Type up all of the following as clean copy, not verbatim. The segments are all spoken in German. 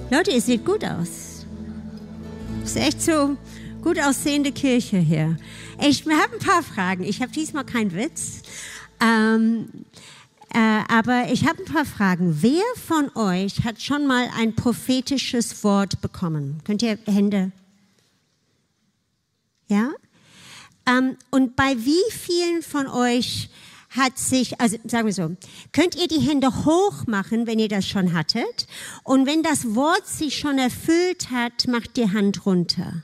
Leute, ihr seht gut aus. Das ist echt so gut aussehende Kirche hier. Ich habe ein paar Fragen. Ich habe diesmal keinen Witz. Aber ich habe ein paar Fragen. Wer von euch hat schon mal ein prophetisches Wort bekommen? Könnt ihr Hände? Ja? Und bei wie vielen von euch hat sich, also sagen wir so, könnt ihr die Hände hoch machen, wenn ihr das schon hattet? Und wenn das Wort sich schon erfüllt hat, macht die Hand runter.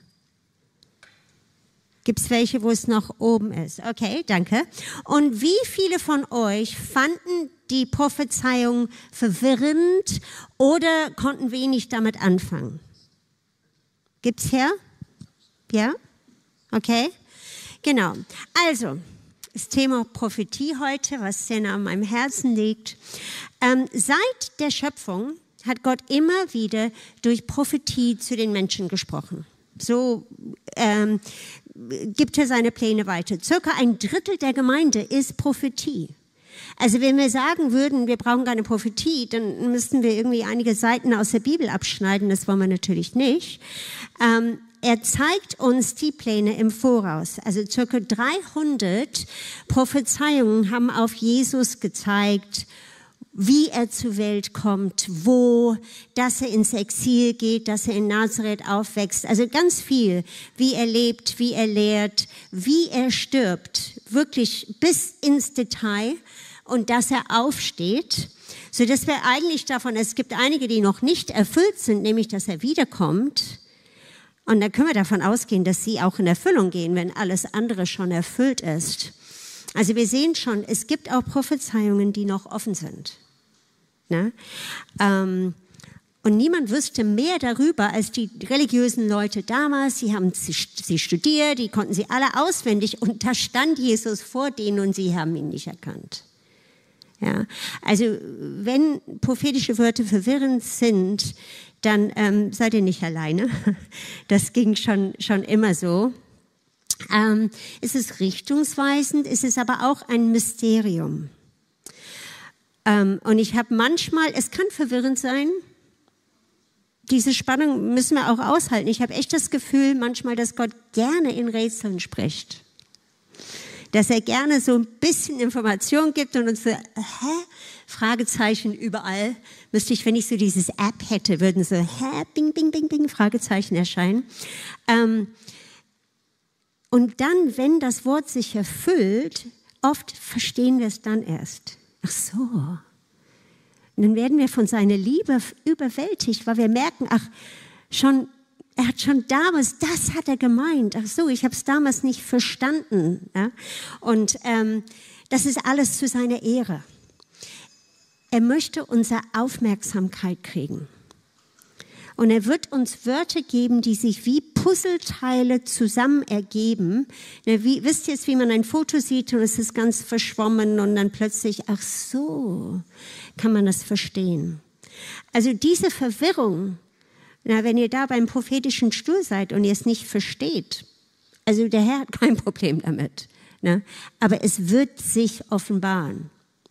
Gibt es welche, wo es noch oben ist? Okay, danke. Und wie viele von euch fanden die Prophezeiung verwirrend oder konnten wenig damit anfangen? Gibt's her? Ja? Okay. Genau. Also, das Thema Prophetie heute, was sehr nah an meinem Herzen liegt. Seit der Schöpfung hat Gott immer wieder durch Prophetie zu den Menschen gesprochen. So gibt er seine Pläne weiter. Circa 1/3 der Gemeinde ist Prophetie. Also wenn wir sagen würden, wir brauchen keine Prophetie, dann müssten wir irgendwie einige Seiten aus der Bibel abschneiden. Das wollen wir natürlich nicht. Er zeigt uns die Pläne im Voraus. Also circa 300 Prophezeiungen haben auf Jesus gezeigt, wie er zur Welt kommt, wo, dass er ins Exil geht, dass er in Nazareth aufwächst. Also ganz viel, wie er lebt, wie er lehrt, wie er stirbt, wirklich bis ins Detail und dass er aufsteht. So dass wir eigentlich davon, es gibt einige, die noch nicht erfüllt sind, nämlich dass er wiederkommt. Und dann können wir davon ausgehen, dass sie auch in Erfüllung gehen, wenn alles andere schon erfüllt ist. Also wir sehen schon, es gibt auch Prophezeiungen, die noch offen sind. Ne? Und niemand wüsste mehr darüber als die religiösen Leute damals. Sie haben sie studiert, die konnten sie alle auswendig und da stand Jesus vor denen und sie haben ihn nicht erkannt. Ja? Also wenn prophetische Wörter verwirrend sind, dann seid ihr nicht alleine. Das ging schon immer so. Es ist richtungsweisend, es ist aber auch ein Mysterium. Und ich habe manchmal, es kann verwirrend sein, diese Spannung müssen wir auch aushalten. Ich habe echt das Gefühl manchmal, dass Gott gerne in Rätseln spricht. Dass er gerne so ein bisschen Information gibt und uns so, Fragezeichen überall. Müsste ich, wenn ich so dieses App hätte, würden so, bing, bing, bing, bing, Fragezeichen erscheinen. Und dann, wenn das Wort sich erfüllt, oft verstehen wir es dann erst. Ach so. Und dann werden wir von seiner Liebe überwältigt, weil wir merken, er hat schon damals, das hat er gemeint. Ach so, ich habe es damals nicht verstanden. Ja? Und das ist alles zu seiner Ehre. Er möchte unsere Aufmerksamkeit kriegen. Und er wird uns Wörter geben, die sich wie Puzzleteile zusammen ergeben. Wisst ihr jetzt, wie man ein Foto sieht und es ist ganz verschwommen und dann plötzlich, ach so, kann man das verstehen. Also diese Verwirrung, wenn ihr da beim prophetischen Stuhl seid und ihr es nicht versteht, also der Herr hat kein Problem damit, ne? Aber es wird sich offenbaren.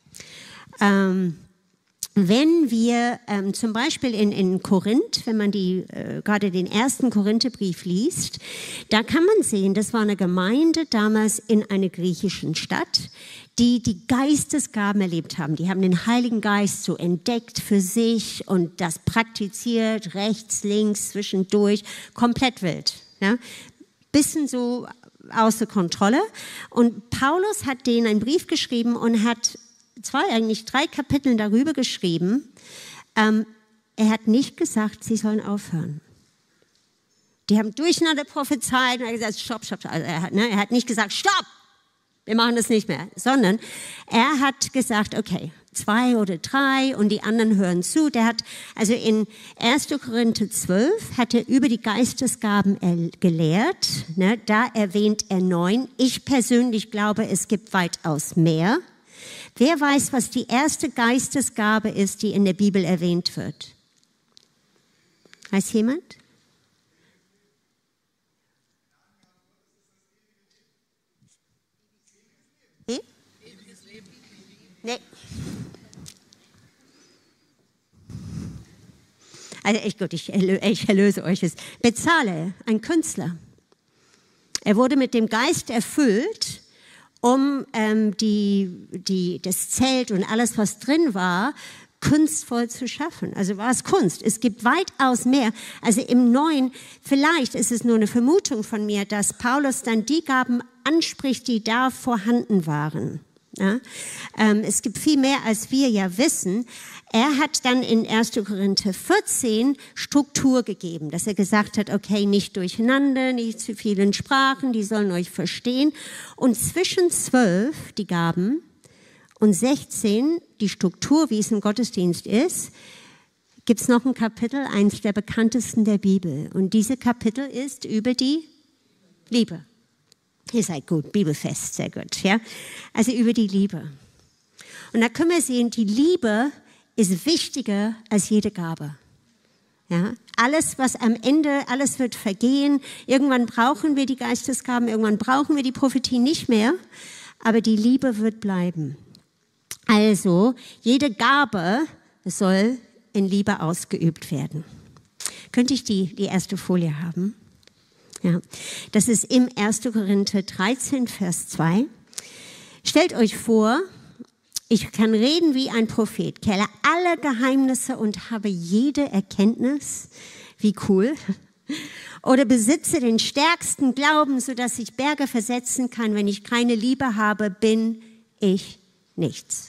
Wenn wir zum Beispiel in Korinth, wenn man gerade den 1. Korintherbrief liest, da kann man sehen, das war eine Gemeinde damals in einer griechischen Stadt, die Geistesgaben erlebt haben. Die haben den Heiligen Geist so entdeckt für sich und das praktiziert, rechts, links, zwischendurch, komplett wild. Ja? Bisschen so außer Kontrolle. Und Paulus hat denen einen Brief geschrieben und hat 3 Kapiteln darüber geschrieben. Er hat nicht gesagt, sie sollen aufhören. Die haben durcheinander prophezeit und er hat gesagt, stopp. Also er hat nicht gesagt, stopp, wir machen das nicht mehr. Sondern er hat gesagt, okay, 2 oder 3 und die anderen hören zu. Der hat, also in 1. Korinther 12 hat er über die Geistesgaben gelehrt. Ne, da erwähnt er 9. Ich persönlich glaube, es gibt weitaus mehr. Wer weiß, was die erste Geistesgabe ist, die in der Bibel erwähnt wird? Weiß jemand? Nee. Also echt gut, ich erlöse euch es. Bezalel, ein Künstler. Er wurde mit dem Geist erfüllt, um das Zelt und alles, was drin war, kunstvoll zu schaffen. Also war es Kunst. Es gibt weitaus mehr. Also im Neuen, vielleicht ist es nur eine Vermutung von mir, dass Paulus dann die Gaben anspricht, die da vorhanden waren. Ja? Es gibt viel mehr, als wir ja wissen. Er hat dann in 1. Korinther 14 Struktur gegeben, dass er gesagt hat, okay, nicht durcheinander, nicht zu vielen Sprachen, die sollen euch verstehen. Und zwischen 12, die Gaben, und 16, die Struktur, wie es im Gottesdienst ist, gibt es noch ein Kapitel, eins der bekanntesten der Bibel. Und diese Kapitel ist über die Liebe. Ihr seid gut, bibelfest, sehr gut. Ja? Also über die Liebe. Und da können wir sehen, die Liebe ist wichtiger als jede Gabe. Ja? Alles, was am Ende, alles wird vergehen. Irgendwann brauchen wir die Geistesgaben, irgendwann brauchen wir die Prophetie nicht mehr. Aber die Liebe wird bleiben. Also, jede Gabe soll in Liebe ausgeübt werden. Könnte ich die erste Folie haben? Ja. Das ist im 1. Korinther 13, Vers 2. Stellt euch vor, ich kann reden wie ein Prophet, kenne alle Geheimnisse und habe jede Erkenntnis. Wie cool. Oder besitze den stärksten Glauben, sodass ich Berge versetzen kann. Wenn ich keine Liebe habe, bin ich nichts.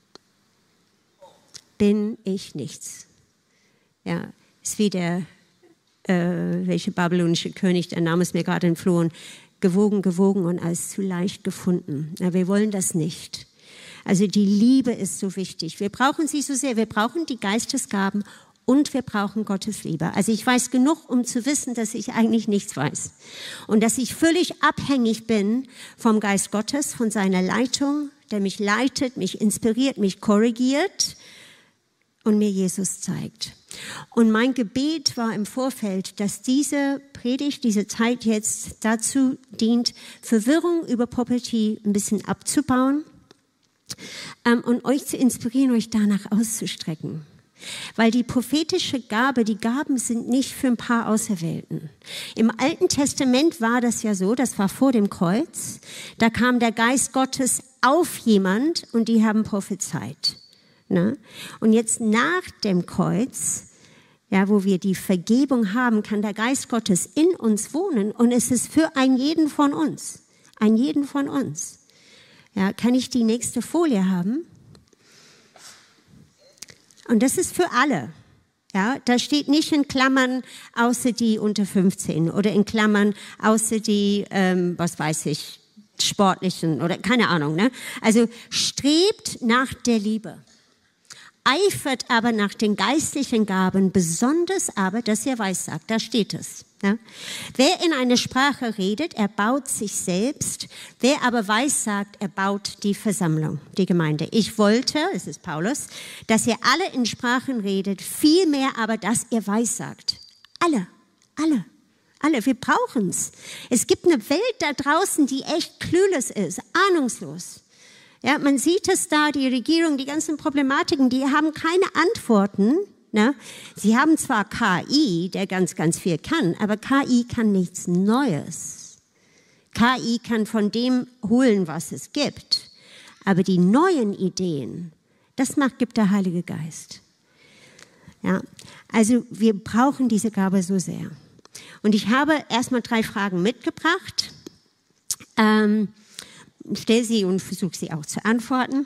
Bin ich nichts. Ja, ist wie welche babylonische König, der Name ist mir gerade entflohen, gewogen und als zu leicht gefunden. Ja, wir wollen das nicht. Also die Liebe ist so wichtig. Wir brauchen sie so sehr. Wir brauchen die Geistesgaben und wir brauchen Gottes Liebe. Also ich weiß genug, um zu wissen, dass ich eigentlich nichts weiß. Und dass ich völlig abhängig bin vom Geist Gottes, von seiner Leitung, der mich leitet, mich inspiriert, mich korrigiert und mir Jesus zeigt. Und mein Gebet war im Vorfeld, dass diese Predigt, diese Zeit jetzt dazu dient, Verwirrung über Prophetie ein bisschen abzubauen und euch zu inspirieren, euch danach auszustrecken. Weil die prophetische Gabe, die Gaben sind nicht für ein paar Auserwählten. Im Alten Testament war das ja so, das war vor dem Kreuz, da kam der Geist Gottes auf jemand und die haben prophezeit. Ne? Und jetzt nach dem Kreuz, ja, wo wir die Vergebung haben, kann der Geist Gottes in uns wohnen und es ist für einen jeden von uns. Einen jeden von uns. Ja, kann ich die nächste Folie haben? Und das ist für alle. Ja, da steht nicht in Klammern außer die unter 15 oder in Klammern außer die, sportlichen oder keine Ahnung. Ne? Also strebt nach der Liebe. Eifert aber nach den geistlichen Gaben, besonders aber, dass ihr weissagt. Da steht es. Ja? Wer in eine Sprache redet, er baut sich selbst. Wer aber weissagt, er baut die Versammlung, die Gemeinde. Ich wollte, es ist Paulus, dass ihr alle in Sprachen redet, vielmehr aber, dass ihr weissagt. Alle. Wir brauchen's. Es gibt eine Welt da draußen, die echt clueless ist, ahnungslos. Ja, man sieht es da, die Regierung, die ganzen Problematiken, die haben keine Antworten. Ne? Sie haben zwar KI, der ganz, ganz viel kann, aber KI kann nichts Neues. KI kann von dem holen, was es gibt. Aber die neuen Ideen, das gibt der Heilige Geist. Ja, also wir brauchen diese Gabe so sehr. Und ich habe erstmal 3 Fragen mitgebracht. Stell sie und versuche sie auch zu antworten.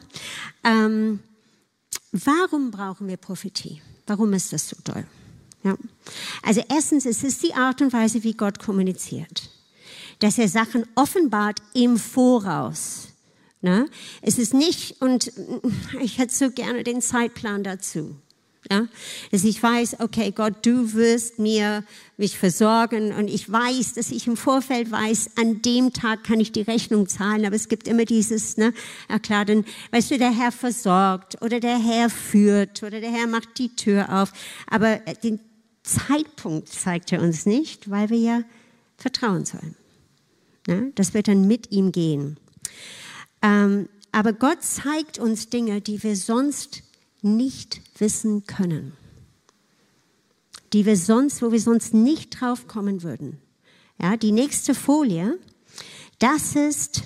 Warum brauchen wir Prophetie? Warum ist das so toll? Ja. Also erstens, es ist die Art und Weise, wie Gott kommuniziert. Dass er Sachen offenbart im Voraus. Ne? Es ist nicht, und ich hätte so gerne den Zeitplan dazu. Ja? Dass ich weiß, okay, Gott, du wirst mich versorgen und ich weiß, dass ich im Vorfeld weiß, an dem Tag kann ich die Rechnung zahlen, aber es gibt immer dieses, ne, ja klar, dann, weißt du, der Herr versorgt oder der Herr führt oder der Herr macht die Tür auf, aber den Zeitpunkt zeigt er uns nicht, weil wir ja vertrauen sollen. Ne? Das wird dann mit ihm gehen. Aber Gott zeigt uns Dinge, die wir sonst nicht wissen können. wo wir sonst nicht drauf kommen würden. Ja, die nächste Folie, das ist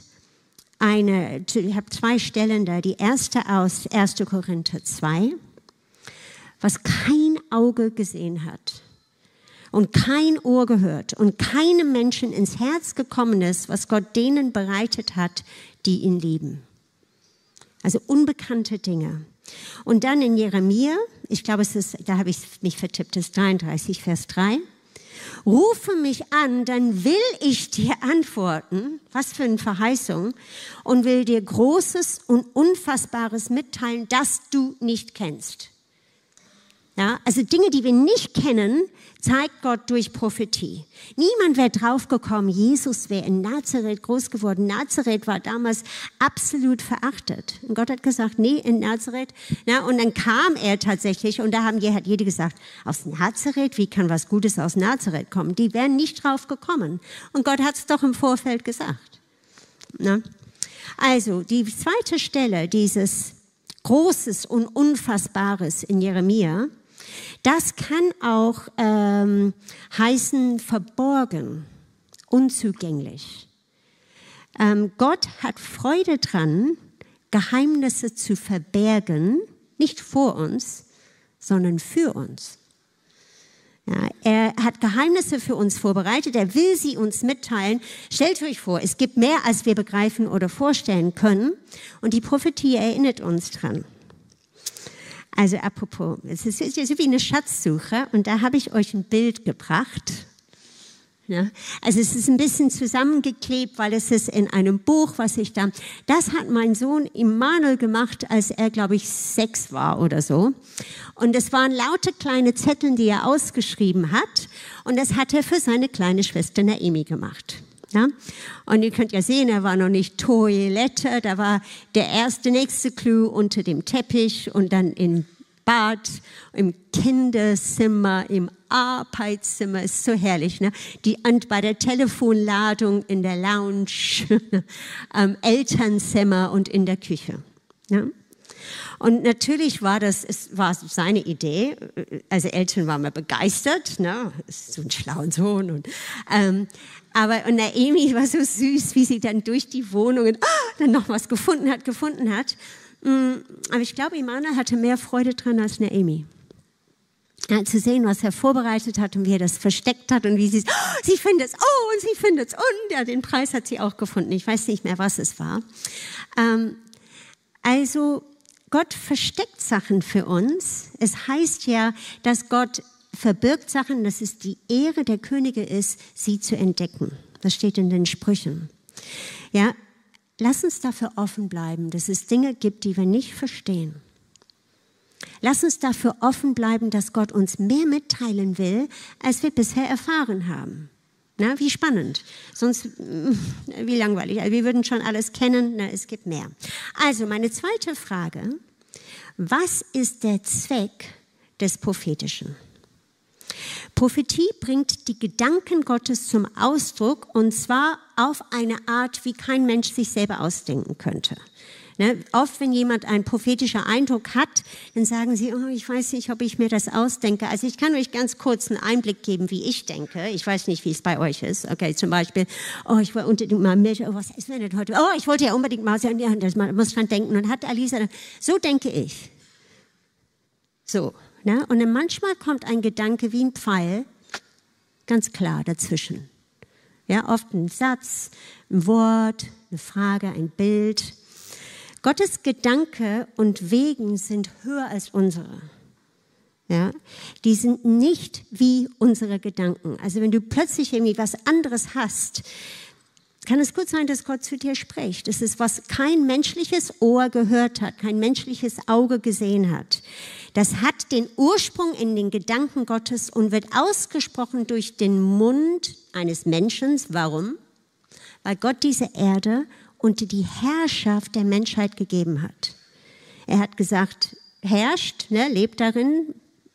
ich habe 2 Stellen da. Die erste aus 1. Korinther 2, was kein Auge gesehen hat und kein Ohr gehört und keinem Menschen ins Herz gekommen ist, was Gott denen bereitet hat, die ihn lieben. Also unbekannte Dinge. Und dann in Jeremia, ich glaube, da habe ich mich vertippt, das ist 33, Vers 3. Rufe mich an, dann will ich dir antworten, was für eine Verheißung, und will dir Großes und Unfassbares mitteilen, das du nicht kennst. Ja, also Dinge, die wir nicht kennen, zeigt Gott durch Prophetie. Niemand wäre draufgekommen, Jesus wäre in Nazareth groß geworden. Nazareth war damals absolut verachtet. Und Gott hat gesagt, nee, in Nazareth. Ja, und dann kam er tatsächlich und da hat jeder gesagt, aus Nazareth, wie kann was Gutes aus Nazareth kommen? Die wären nicht drauf gekommen. Und Gott hat es doch im Vorfeld gesagt. Ja. Also die zweite Stelle, dieses Großes und Unfassbares in Jeremia, das kann auch heißen verborgen, unzugänglich. Gott hat Freude dran, Geheimnisse zu verbergen, nicht vor uns, sondern für uns. Ja, er hat Geheimnisse für uns vorbereitet, er will sie uns mitteilen. Stellt euch vor, es gibt mehr, als wir begreifen oder vorstellen können. Und die Prophetie erinnert uns dran. Also apropos, es ist wie eine Schatzsuche und da habe ich euch ein Bild gebracht. Ja, also es ist ein bisschen zusammengeklebt, weil es ist in einem Buch, das hat mein Sohn Immanuel gemacht, als er, glaube ich, 6 war oder so. Und es waren lauter kleine Zettel, die er ausgeschrieben hat und das hat er für seine kleine Schwester Naemi gemacht. Ja? Und ihr könnt ja sehen, er war noch nicht Toilette, da war der nächste Clou unter dem Teppich und dann im Bad, im Kinderzimmer, im Arbeitszimmer, ist so herrlich, ne? Bei der Telefonladung, in der Lounge, Elternzimmer und in der Küche. Ja? Und natürlich war war seine Idee, also Eltern waren mal begeistert, ne? So ein schlauer Sohn und Naemi war so süß, wie sie dann durch die Wohnungen dann noch was gefunden hat. Aber ich glaube, Immanuel hatte mehr Freude dran als Naemi. Ja, zu sehen, was er vorbereitet hat und wie er das versteckt hat und wie sie findet es, und sie findet es und ja, den Preis hat sie auch gefunden. Ich weiß nicht mehr, was es war. Also Gott versteckt Sachen für uns. Es heißt ja, dass Gott verbirgt Sachen, dass es die Ehre der Könige ist, sie zu entdecken. Das steht in den Sprüchen. Ja, lass uns dafür offen bleiben, dass es Dinge gibt, die wir nicht verstehen. Lass uns dafür offen bleiben, dass Gott uns mehr mitteilen will, als wir bisher erfahren haben. Na, wie spannend. Sonst, wie langweilig. Also wir würden schon alles kennen, na, es gibt mehr. Also meine zweite Frage, was ist der Zweck des Prophetischen? Prophetie bringt die Gedanken Gottes zum Ausdruck und zwar auf eine Art, wie kein Mensch sich selber ausdenken könnte. Ne? Oft, wenn jemand einen prophetischen Eindruck hat, dann sagen sie, ich weiß nicht, ob ich mir das ausdenke. Also ich kann euch ganz kurz einen Einblick geben, wie ich denke. Ich weiß nicht, wie es bei euch ist. Okay, zum Beispiel, ich wollte unbedingt mal Milch, was essen wir denn heute? Ich wollte ja unbedingt mal sagen, ja, man muss dran denken. Und hat Alisa dann, so denke ich. So, ne? Und dann manchmal kommt ein Gedanke wie ein Pfeil, ganz klar dazwischen. Ja, oft ein Satz, ein Wort, eine Frage, ein Bild. Gottes Gedanke und Wegen sind höher als unsere. Ja, die sind nicht wie unsere Gedanken. Also wenn du plötzlich irgendwie was anderes hast, kann es gut sein, dass Gott zu dir spricht. Es ist, was kein menschliches Ohr gehört hat, kein menschliches Auge gesehen hat. Das hat den Ursprung in den Gedanken Gottes und wird ausgesprochen durch den Mund eines Menschen. Warum? Weil Gott diese Erde unter die Herrschaft der Menschheit gegeben hat. Er hat gesagt, herrscht, ne, lebt darin,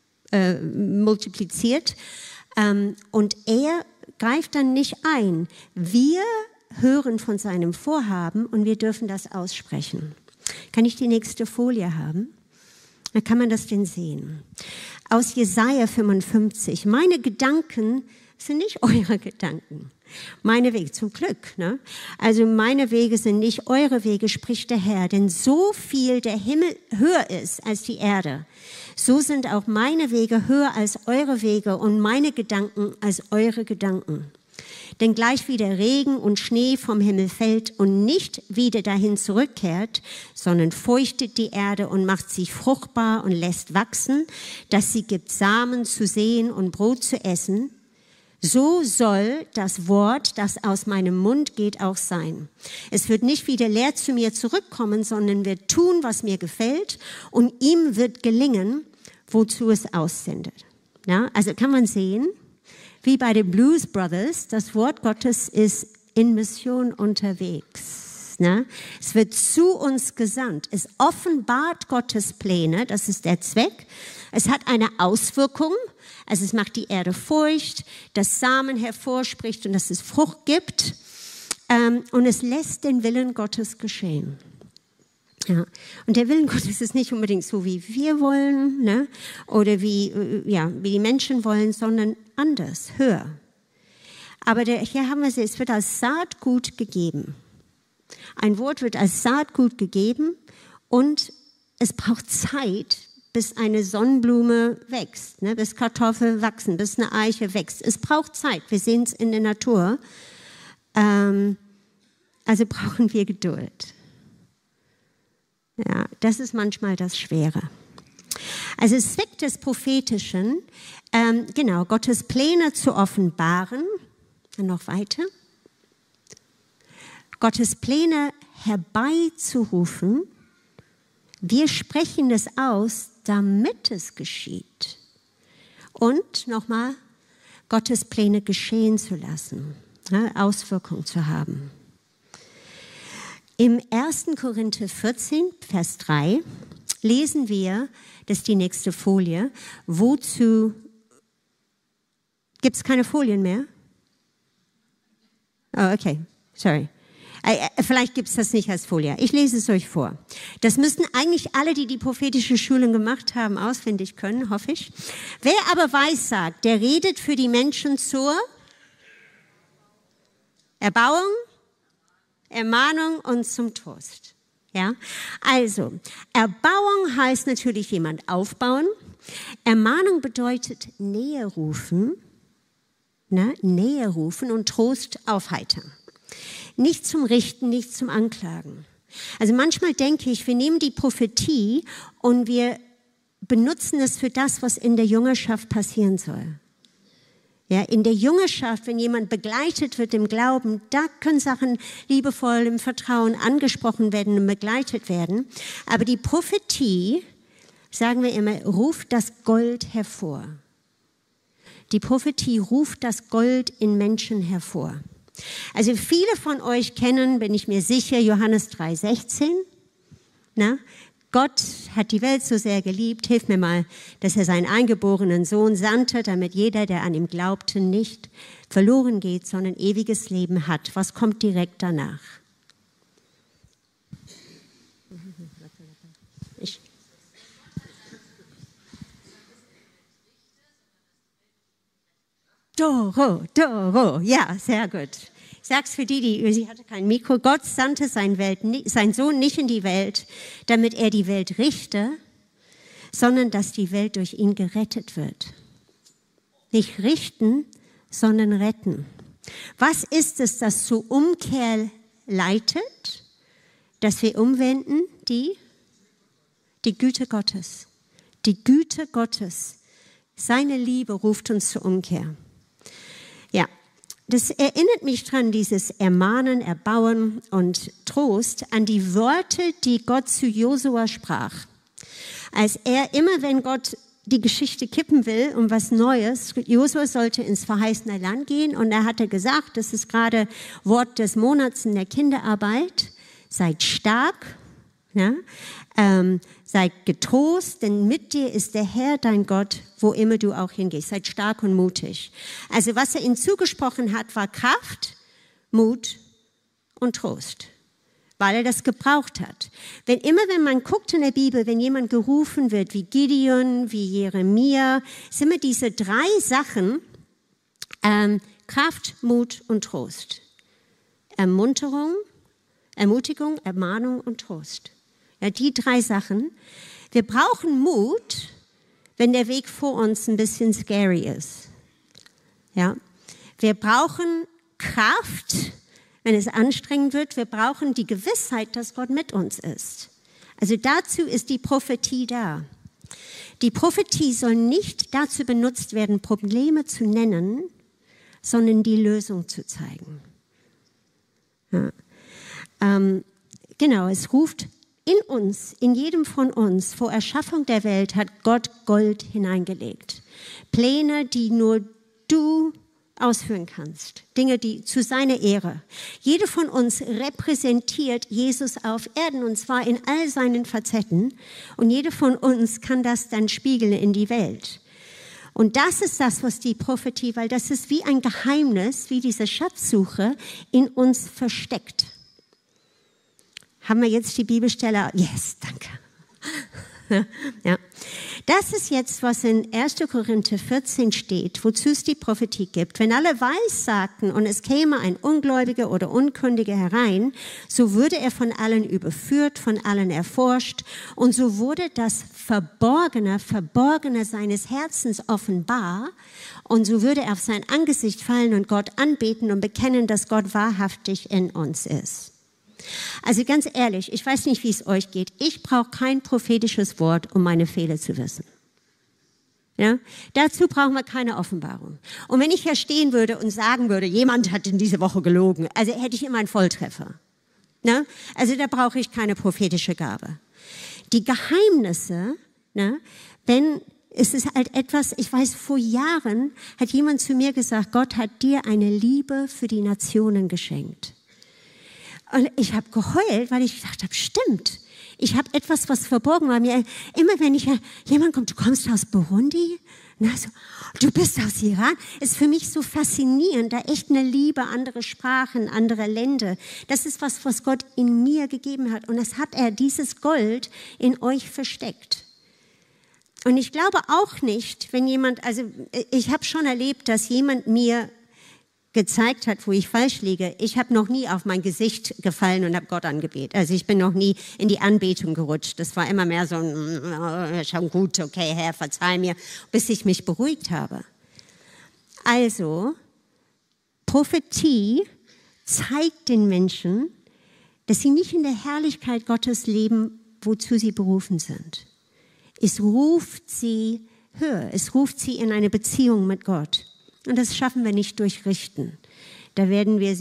multipliziert und er greift dann nicht ein. Wir hören von seinem Vorhaben und wir dürfen das aussprechen. Kann ich die nächste Folie haben? Da kann man das denn sehen. aus Jesaja 55. Meine Gedanken sind nicht eure Gedanken. Meine Wege, zum Glück, ne? Also meine Wege sind nicht eure Wege, spricht der Herr. Denn so viel der Himmel höher ist als die Erde, so sind auch meine Wege höher als eure Wege und meine Gedanken als eure Gedanken. Denn gleich wie der Regen und Schnee vom Himmel fällt und nicht wieder dahin zurückkehrt, sondern feuchtet die Erde und macht sie fruchtbar und lässt wachsen, dass sie gibt Samen zu säen und Brot zu essen, so soll das Wort, das aus meinem Mund geht, auch sein. Es wird nicht wieder leer zu mir zurückkommen, sondern wird tun, was mir gefällt, und ihm wird gelingen, wozu es aussendet. Ja, also kann man sehen, wie bei den Blues Brothers, das Wort Gottes ist in Mission unterwegs. Ne? Es wird zu uns gesandt. Es offenbart Gottes Pläne, das ist der Zweck. Es hat eine Auswirkung, also es macht die Erde feucht, dass Samen hervorspricht und dass es Frucht gibt. Und es lässt den Willen Gottes geschehen. Ja. Und der Willen Gottes ist nicht unbedingt so, wie wir wollen, ne? Oder wie die Menschen wollen, sondern anders, höher. Aber hier haben wir es wird als Saatgut gegeben. Ein Wort wird als Saatgut gegeben und es braucht Zeit, bis eine Sonnenblume wächst, ne? Bis Kartoffeln wachsen, bis eine Eiche wächst. Es braucht Zeit, wir sehen es in der Natur. Also brauchen wir Geduld. Ja, das ist manchmal das Schwere. Also Zweck des Prophetischen, Gottes Pläne zu offenbaren. Dann noch weiter. Gottes Pläne herbeizurufen. Wir sprechen es aus, damit es geschieht. Und nochmal, Gottes Pläne geschehen zu lassen, Auswirkungen zu haben. Im 1. Korinther 14, Vers 3 lesen wir, das ist die nächste Folie, gibt es keine Folien mehr? Oh, okay, sorry. Vielleicht gibt es das nicht als Folie. Ich lese es euch vor. Das müssten eigentlich alle, die die prophetische Schulung gemacht haben, auswendig können, hoffe ich. Wer aber weissagt, der redet für die Menschen zur Erbauung, Ermahnung und zum Trost. Ja? Also, Erbauung heißt natürlich jemand aufbauen. Ermahnung bedeutet Nähe rufen, Nähe rufen und Trost aufheitern. Nicht zum Richten, nicht zum Anklagen. Also manchmal denke ich, wir nehmen die Prophetie und wir benutzen es für das, was in der Jüngerschaft passieren soll. Ja, in der Jüngerschaft, wenn jemand begleitet wird im Glauben, da können Sachen liebevoll im Vertrauen angesprochen werden und begleitet werden. Aber die Prophetie, sagen wir immer, ruft das Gold hervor. Die Prophetie ruft das Gold in Menschen hervor. Also viele von euch kennen, bin ich mir sicher, Johannes 3,16. Gott hat die Welt so sehr geliebt, hilf mir mal, dass er seinen eingeborenen Sohn sandte, damit jeder, der an ihm glaubte, nicht verloren geht, sondern ewiges Leben hat. Was kommt direkt danach? Doro, ja, sehr gut. Ich sag's für sie hatte kein Mikro. Gott sandte sein Sohn nicht in die Welt, damit er die Welt richte, sondern dass die Welt durch ihn gerettet wird. Nicht richten, sondern retten. Was ist es, das zur Umkehr leitet, dass wir umwenden? Die Güte Gottes. Die Güte Gottes. Seine Liebe ruft uns zur Umkehr. Ja, das erinnert mich dran, dieses Ermahnen, Erbauen und Trost, an die Worte, die Gott zu Josua sprach. Als wenn Gott die Geschichte kippen will um was Neues, Josua sollte ins verheißene Land gehen und er hatte gesagt, das ist gerade Wort des Monats in der Kinderarbeit, seid stark, seid getrost, denn mit dir ist der Herr, dein Gott, wo immer du auch hingehst. Seid stark und mutig. Also was er ihnen zugesprochen hat, war Kraft, Mut und Trost. weil er das gebraucht hat. Wenn man guckt in der Bibel, wenn jemand gerufen wird, wie Gideon, wie Jeremia, sind immer diese 3 Sachen, Kraft, Mut und Trost. Ermutigung, Ermahnung und Trost. Ja, die 3 Sachen. Wir brauchen Mut, wenn der Weg vor uns ein bisschen scary ist. Ja. Wir brauchen Kraft, wenn es anstrengend wird. Wir brauchen die Gewissheit, dass Gott mit uns ist. Also dazu ist die Prophetie da. Die Prophetie soll nicht dazu benutzt werden, Probleme zu nennen, sondern die Lösung zu zeigen. Ja. Genau, es ruft in uns, in jedem von uns, vor Erschaffung der Welt hat Gott Gold hineingelegt. Pläne, die nur du ausführen kannst. Dinge, die zu seiner Ehre. Jede von uns repräsentiert Jesus auf Erden und zwar in all seinen Facetten. Und jede von uns kann das dann spiegeln in die Welt. Und das ist das, was die Prophetie, weil das ist wie ein Geheimnis, wie diese Schatzsuche in uns versteckt. Haben wir jetzt die Bibelstelle? Yes, danke. Ja. Das ist jetzt, was in 1. Korinther 14 steht, wozu es die Prophetie gibt. Wenn alle weissagten und es käme ein Ungläubiger oder Unkundiger herein, so würde er von allen überführt, von allen erforscht und so wurde das Verborgene seines Herzens offenbar und so würde er auf sein Angesicht fallen und Gott anbeten und bekennen, dass Gott wahrhaftig in uns ist. Also ganz ehrlich, ich weiß nicht, wie es euch geht. Ich brauche kein prophetisches Wort, um meine Fehler zu wissen. Ja? Dazu brauchen wir keine Offenbarung. Und wenn ich hier stehen würde und sagen würde, jemand hat in dieser Woche gelogen, also hätte ich immer einen Volltreffer. Ne? Also da brauche ich keine prophetische Gabe. Die Geheimnisse, ne? Es ist halt etwas, ich weiß, vor Jahren hat jemand zu mir gesagt, Gott hat dir eine Liebe für die Nationen geschenkt. Und ich habe geheult, weil ich gedacht habe, stimmt. Ich habe etwas, was verborgen war. Mir immer wenn jemand kommt, du kommst aus Burundi? Na, so, du bist aus Iran? Ist für mich so faszinierend, da echt eine Liebe, andere Sprachen, andere Länder. Das ist was Gott in mir gegeben hat. Und das hat er, dieses Gold, in euch versteckt. Und ich glaube auch nicht, wenn jemand, also ich habe schon erlebt, dass jemand mir gezeigt hat, wo ich falsch liege. Ich habe noch nie auf mein Gesicht gefallen und habe Gott angebetet. Also ich bin noch nie in die Anbetung gerutscht. Das war immer mehr so ein, schon gut, okay, Herr, verzeih mir, bis ich mich beruhigt habe. Also, Prophetie zeigt den Menschen, dass sie nicht in der Herrlichkeit Gottes leben, wozu sie berufen sind. Es ruft sie höher, es ruft sie in eine Beziehung mit Gott. Und das schaffen wir nicht durch Richten. Da weisen wir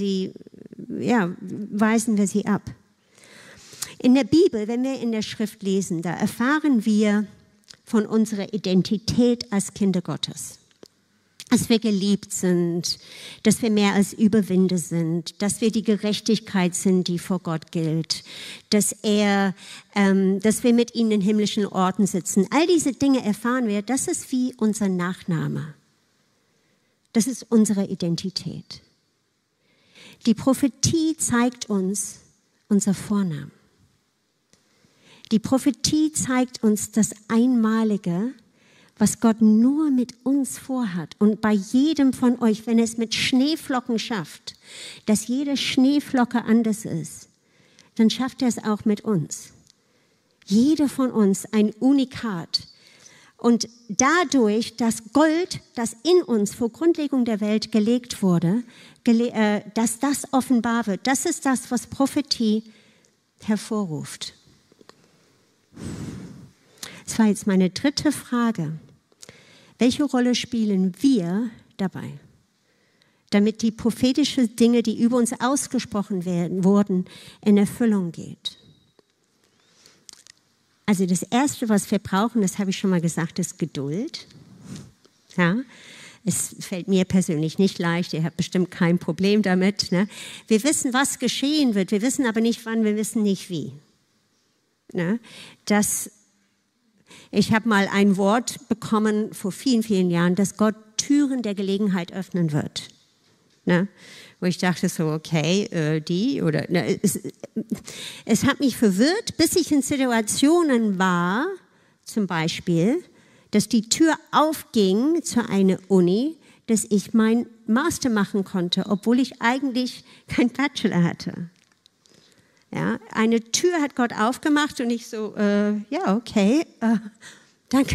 sie ab. In der Bibel, wenn wir in der Schrift lesen, da erfahren wir von unserer Identität als Kinder Gottes. Dass wir geliebt sind, dass wir mehr als Überwinde sind, dass wir die Gerechtigkeit sind, die vor Gott gilt, dass wir mit ihm in himmlischen Orten sitzen. All diese Dinge erfahren wir, das ist wie unser Nachname. Das ist unsere Identität. Die Prophetie zeigt uns unser Vornamen. Die Prophetie zeigt uns das Einmalige, was Gott nur mit uns vorhat. Und bei jedem von euch, wenn es mit Schneeflocken schafft, dass jede Schneeflocke anders ist, dann schafft er es auch mit uns. Jeder von uns ein Unikat. Und dadurch, das Gold, das in uns vor Grundlegung der Welt gelegt wurde, dass das offenbar wird, das ist das, was Prophetie hervorruft. Das war jetzt meine 3. Frage. Welche Rolle spielen wir dabei, damit die prophetischen Dinge, die über uns ausgesprochen wurden, in Erfüllung geht? Also das Erste, was wir brauchen, das habe ich schon mal gesagt, ist Geduld. Ja, es fällt mir persönlich nicht leicht, ihr habt bestimmt kein Problem damit. Ne? Wir wissen, was geschehen wird, wir wissen aber nicht wann, wir wissen nicht wie. Ne? Ich habe mal ein Wort bekommen vor vielen, vielen Jahren, dass Gott Türen der Gelegenheit öffnen wird. Ne? Wo ich dachte so, okay, die oder... Ne, es hat mich verwirrt, bis ich in Situationen war, zum Beispiel, dass die Tür aufging zu einer Uni, dass ich mein Master machen konnte, obwohl ich eigentlich keinen Bachelor hatte. Ja, eine Tür hat Gott aufgemacht und ich so, ja, okay, danke.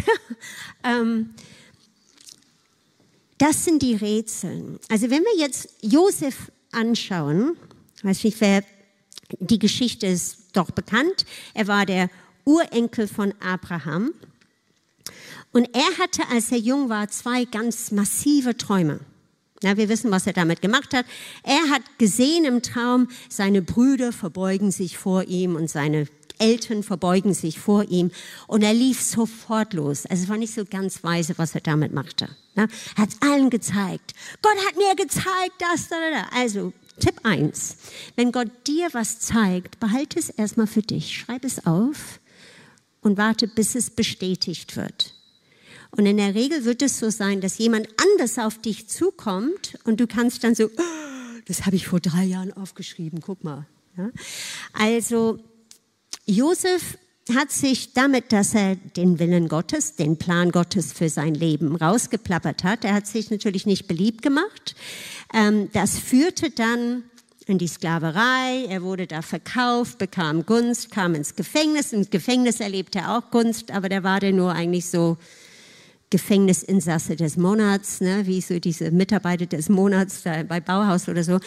Das sind die Rätsel. Also wenn wir jetzt Josef anschauen, weiß nicht, die Geschichte ist doch bekannt, er war der Urenkel von Abraham und er hatte, als er jung war, 2 ganz massive Träume. Ja, wir wissen, was er damit gemacht hat. Er hat gesehen im Traum, seine Brüder verbeugen sich vor ihm und seine Eltern verbeugen sich vor ihm und er lief sofort los. Also es war nicht so ganz weise, was er damit machte. Ja, er hat es allen gezeigt. Gott hat mir gezeigt, das, da. Also Tipp 1, wenn Gott dir was zeigt, behalte es erstmal für dich, schreib es auf und warte, bis es bestätigt wird. Und in der Regel wird es so sein, dass jemand anders auf dich zukommt und du kannst dann so, oh, das habe ich vor 3 Jahren aufgeschrieben, guck mal. Ja? Also Josef hat sich damit, dass er den Willen Gottes, den Plan Gottes für sein Leben rausgeplappert hat, er hat sich natürlich nicht beliebt gemacht. Das führte dann in die Sklaverei, er wurde da verkauft, bekam Gunst, kam ins Gefängnis. Im Gefängnis erlebte er auch Gunst, aber der war dann nur eigentlich so Gefängnisinsasse des Monats, ne, wie so diese Mitarbeiter des Monats bei Bauhaus oder so.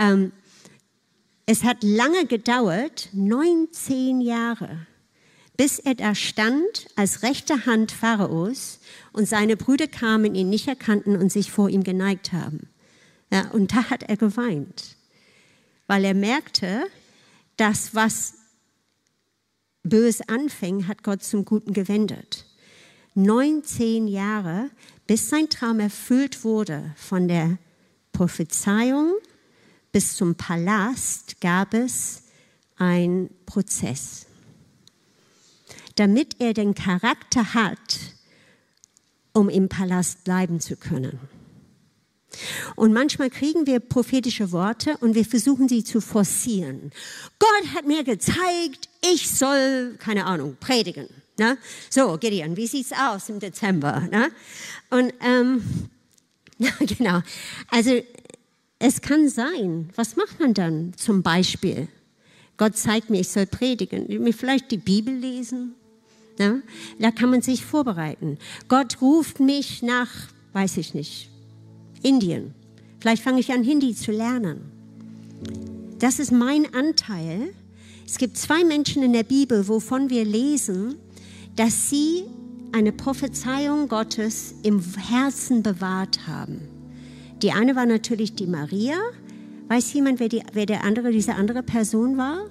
Es hat lange gedauert, 19 Jahre, bis er da stand als rechte Hand Pharaos und seine Brüder kamen, ihn nicht erkannten und sich vor ihm geneigt haben. Ja, und da hat er geweint, weil er merkte, dass was böse anfing, hat Gott zum Guten gewendet. 19 Jahre, bis sein Traum erfüllt wurde. Von der Prophezeiung bis zum Palast gab es einen Prozess. Damit er den Charakter hat, um im Palast bleiben zu können. Und manchmal kriegen wir prophetische Worte und wir versuchen sie zu forcieren. Gott hat mir gezeigt, ich soll, keine Ahnung, predigen. Ne? So, Gideon, wie sieht's aus im Dezember? Ne? Und ja, genau. Also es kann sein. Was macht man dann zum Beispiel? Gott zeigt mir, ich soll predigen. Mir vielleicht die Bibel lesen. Ne? Da kann man sich vorbereiten. Gott ruft mich nach, weiß ich nicht, Indien. Vielleicht fange ich an, Hindi zu lernen. Das ist mein Anteil. Es gibt 2 Menschen in der Bibel, wovon wir lesen, dass sie eine Prophezeiung Gottes im Herzen bewahrt haben. Die eine war natürlich die Maria. Weiß jemand, wer diese andere Person war?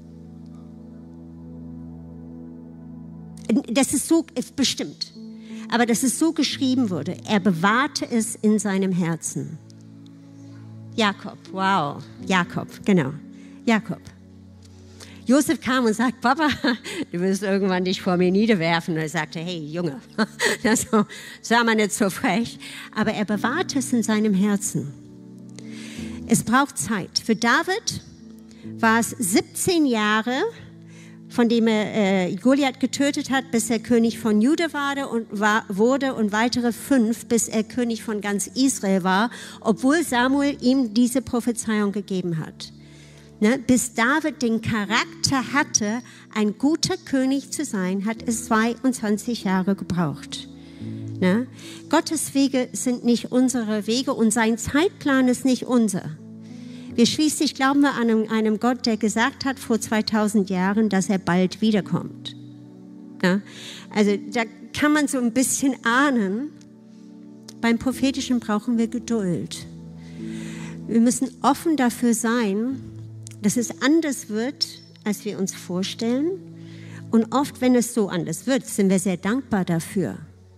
Das ist so, bestimmt. Aber dass es so geschrieben wurde. Er bewahrte es in seinem Herzen. Jakob, wow. Jakob, genau. Jakob. Josef kam und sagt, Papa, du wirst irgendwann dich vor mir niederwerfen. Und er sagte, hey, Junge, das sah man nicht so frech. Aber er bewahrte es in seinem Herzen. Es braucht Zeit. Für David war es 17 Jahre, von dem er Goliath getötet hat, bis er König von Juda wurde und weitere 5, bis er König von ganz Israel war, obwohl Samuel ihm diese Prophezeiung gegeben hat. Ne, bis David den Charakter hatte, ein guter König zu sein, hat es 22 Jahre gebraucht. Ne? Gottes Wege sind nicht unsere Wege und sein Zeitplan ist nicht unser. Wir schließlich glauben wir an einem Gott, der gesagt hat vor 2000 Jahren, dass er bald wiederkommt. Ne? Also da kann man so ein bisschen ahnen, beim Prophetischen brauchen wir Geduld. Wir müssen offen dafür sein, dass es anders wird, als wir uns vorstellen. Und oft, wenn es so anders wird, sind wir sehr dankbar dafür.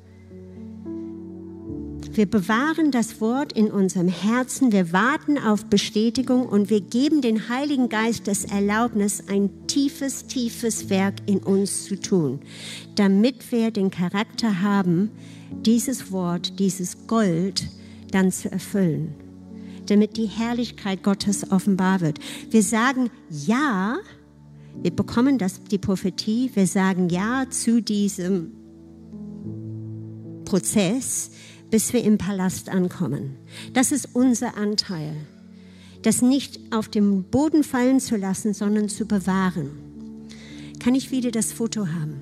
Wir bewahren das Wort in unserem Herzen, wir warten auf Bestätigung und wir geben den Heiligen Geist das Erlaubnis, ein tiefes, tiefes Werk in uns zu tun, damit wir den Charakter haben, dieses Wort, dieses Gold dann zu erfüllen. damit die Herrlichkeit Gottes offenbar wird. Wir sagen ja, wir bekommen die Prophetie, wir sagen ja zu diesem Prozess, bis wir im Palast ankommen. Das ist unser Anteil. Das nicht auf den Boden fallen zu lassen, sondern zu bewahren. Kann ich wieder das Foto haben?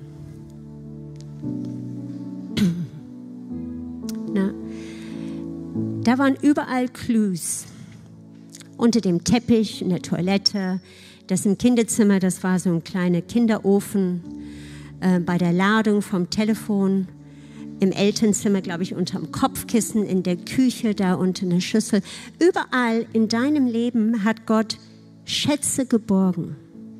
Na, da waren überall Clues. Unter dem Teppich, in der Toilette, das im Kinderzimmer, das war so ein kleiner Kinderofen, bei der Ladung vom Telefon, im Elternzimmer, glaube ich, unterm Kopfkissen, in der Küche, da unter einer Schüssel. Überall in deinem Leben hat Gott Schätze geborgen.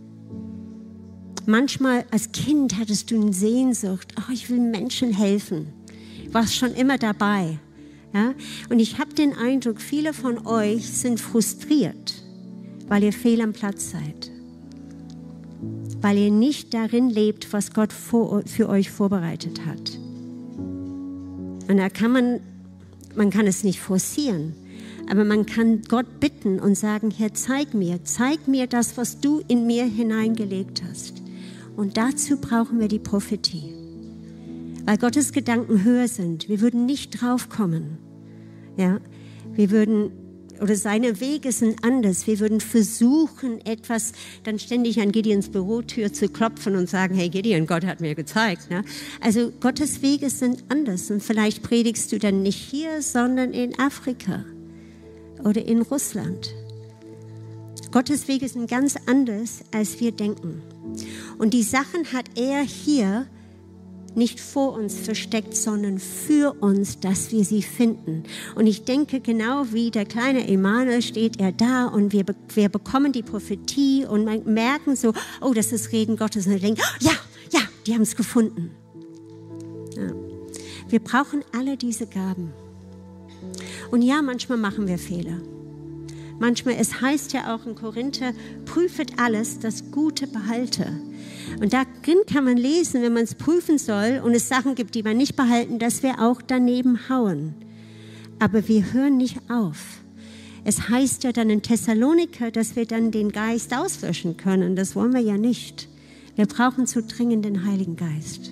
Manchmal als Kind hattest du eine Sehnsucht, oh, ich will Menschen helfen. Warst schon immer dabei. Ja? Und ich habe den Eindruck, viele von euch sind frustriert, weil ihr fehl am Platz seid. Weil ihr nicht darin lebt, was Gott für euch vorbereitet hat. Und da kann man kann es nicht forcieren, aber man kann Gott bitten und sagen, Herr, zeig mir das, was du in mir hineingelegt hast. Und dazu brauchen wir die Prophetie. Weil Gottes Gedanken höher sind. Wir würden nicht draufkommen. Ja? Oder seine Wege sind anders. Wir würden versuchen, etwas dann ständig an Gideons Bürotür zu klopfen und sagen, hey Gideon, Gott hat mir gezeigt. Ne? Also Gottes Wege sind anders. Und vielleicht predigst du dann nicht hier, sondern in Afrika oder in Russland. Gottes Wege sind ganz anders, als wir denken. Und die Sachen hat er hier nicht vor uns versteckt, sondern für uns, dass wir sie finden. Und ich denke, genau wie der kleine Emanuel steht er da und wir bekommen die Prophetie und merken so, oh, das ist Reden Gottes. Und wir denken, ja, die haben es gefunden. Ja. Wir brauchen alle diese Gaben. Und ja, manchmal machen wir Fehler. Manchmal, es heißt ja auch in Korinther, prüfet alles, das Gute behalte. Und darin kann man lesen, wenn man es prüfen soll und es Sachen gibt, die man nicht behalten, dass wir auch daneben hauen. Aber wir hören nicht auf. Es heißt ja dann in Thessaloniker, dass wir dann den Geist auslöschen können. Das wollen wir ja nicht. Wir brauchen so dringend den Heiligen Geist.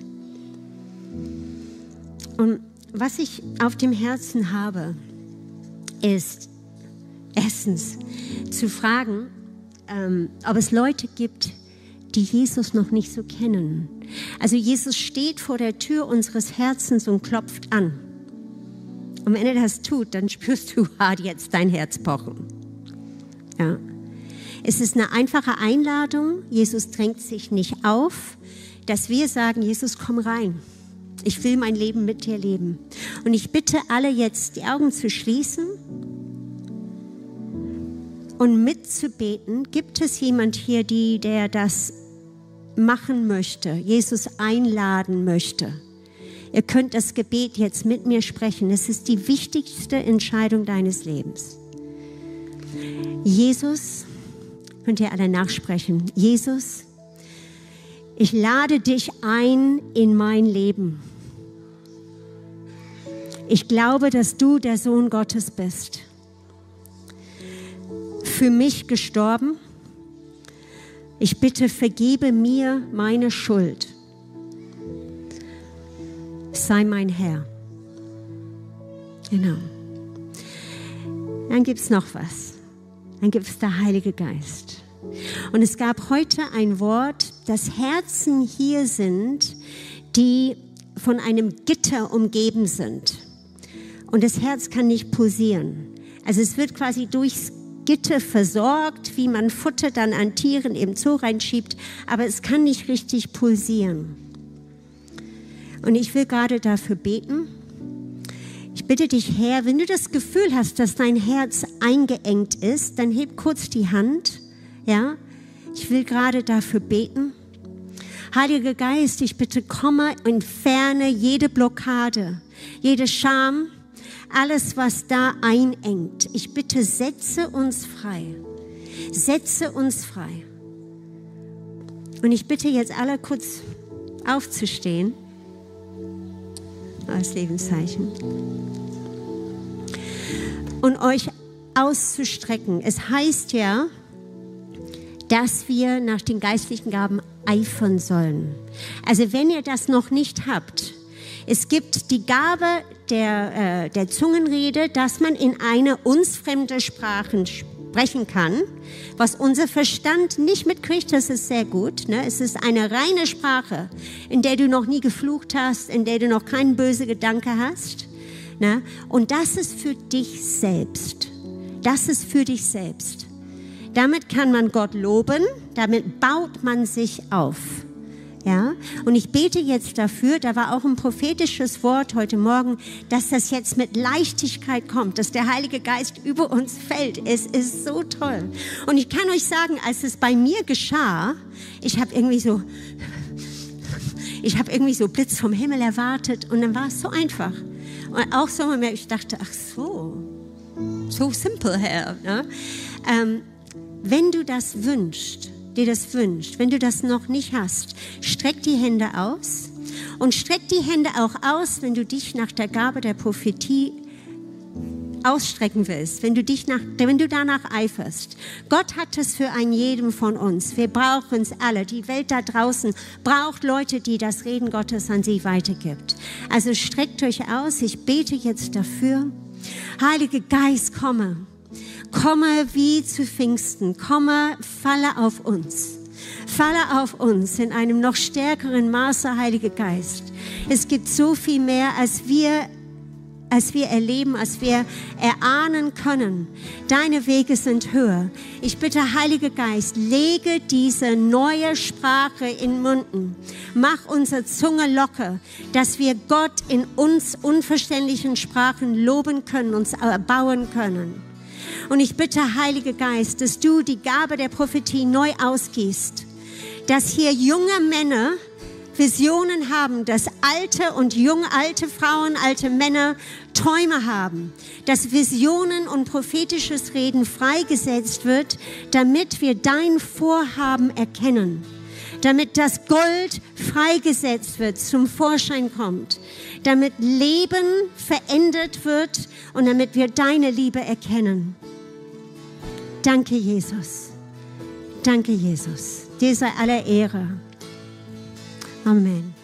Und was ich auf dem Herzen habe, ist erstens zu fragen, ob es Leute gibt, die Jesus noch nicht so kennen. Also Jesus steht vor der Tür unseres Herzens und klopft an. Und wenn er das tut, dann spürst du hart jetzt dein Herz pochen. Ja. Es ist eine einfache Einladung. Jesus drängt sich nicht auf, dass wir sagen, Jesus, komm rein. Ich will mein Leben mit dir leben. Und ich bitte alle jetzt, die Augen zu schließen und mitzubeten. Gibt es jemand hier, der das machen möchte, Jesus einladen möchte? Ihr könnt das Gebet jetzt mit mir sprechen. Es ist die wichtigste Entscheidung deines Lebens. Jesus, könnt ihr alle nachsprechen. Jesus, ich lade dich ein in mein Leben. Ich glaube, dass du der Sohn Gottes bist. Für mich gestorben. Ich bitte, vergebe mir meine Schuld. Sei mein Herr. Genau. Dann gibt es noch was. Dann gibt es der Heilige Geist. Und es gab heute ein Wort, dass Herzen hier sind, die von einem Gitter umgeben sind. Und das Herz kann nicht pulsieren. Also es wird quasi durchs Gitter versorgt, wie man Futter dann an Tieren im Zoo reinschiebt, aber es kann nicht richtig pulsieren. Und ich will gerade dafür beten. Ich bitte dich, Herr, wenn du das Gefühl hast, dass dein Herz eingeengt ist, dann heb kurz die Hand. Ja, ich will gerade dafür beten. Heiliger Geist, ich bitte, komme, entferne jede Blockade, jede Scham, alles, was da einengt. Ich bitte, setze uns frei. Setze uns frei. Und ich bitte jetzt alle kurz aufzustehen. Als Lebenszeichen. Und euch auszustrecken. Es heißt ja, dass wir nach den geistlichen Gaben eifern sollen. Also wenn ihr das noch nicht habt, es gibt die Gabe der Zungenrede, dass man in eine uns fremde Sprache sprechen kann, was unser Verstand nicht mitkriegt, das ist sehr gut. Ne? Es ist eine reine Sprache, in der du noch nie geflucht hast, in der du noch keinen bösen Gedanke hast. Ne? Und das ist für dich selbst. Das ist für dich selbst. Damit kann man Gott loben, damit baut man sich auf. Ja? Und ich bete jetzt dafür, da war auch ein prophetisches Wort heute Morgen, dass das jetzt mit Leichtigkeit kommt, dass der Heilige Geist über uns fällt. Es ist so toll. Und ich kann euch sagen, als es bei mir geschah, ich habe irgendwie so Blitz vom Himmel erwartet und dann war es so einfach. Und auch so, ich dachte, ach so simple, Herr. Ne? Wenn du das wünschst, wenn du das noch nicht hast, streck die Hände aus und streck die Hände auch aus, wenn du dich nach der Gabe der Prophetie ausstrecken willst, wenn du danach eiferst. Gott hat es für einen jedem von uns. Wir brauchen es alle. Die Welt da draußen braucht Leute, die das Reden Gottes an sie weitergibt. Also streckt euch aus. Ich bete jetzt dafür. Heiliger Geist, komme. Komme wie zu Pfingsten. Komme, falle auf uns. Falle auf uns in einem noch stärkeren Maße, Heiliger Geist. Es gibt so viel mehr, als wir erleben, als wir erahnen können. Deine Wege sind höher. Ich bitte, Heiliger Geist, lege diese neue Sprache in Munden. Mach unsere Zunge locker, dass wir Gott in uns unverständlichen Sprachen loben können, uns erbauen können. Und ich bitte, Heiliger Geist, dass du die Gabe der Prophetie neu ausgießt, dass hier junge Männer Visionen haben, dass alte und alte Frauen, alte Männer Träume haben, dass Visionen und prophetisches Reden freigesetzt wird, damit wir dein Vorhaben erkennen, damit das Gold freigesetzt wird, zum Vorschein kommt, damit Leben verändert wird und damit wir deine Liebe erkennen. Danke, Jesus. Danke, Jesus. Dir sei alle Ehre. Amen.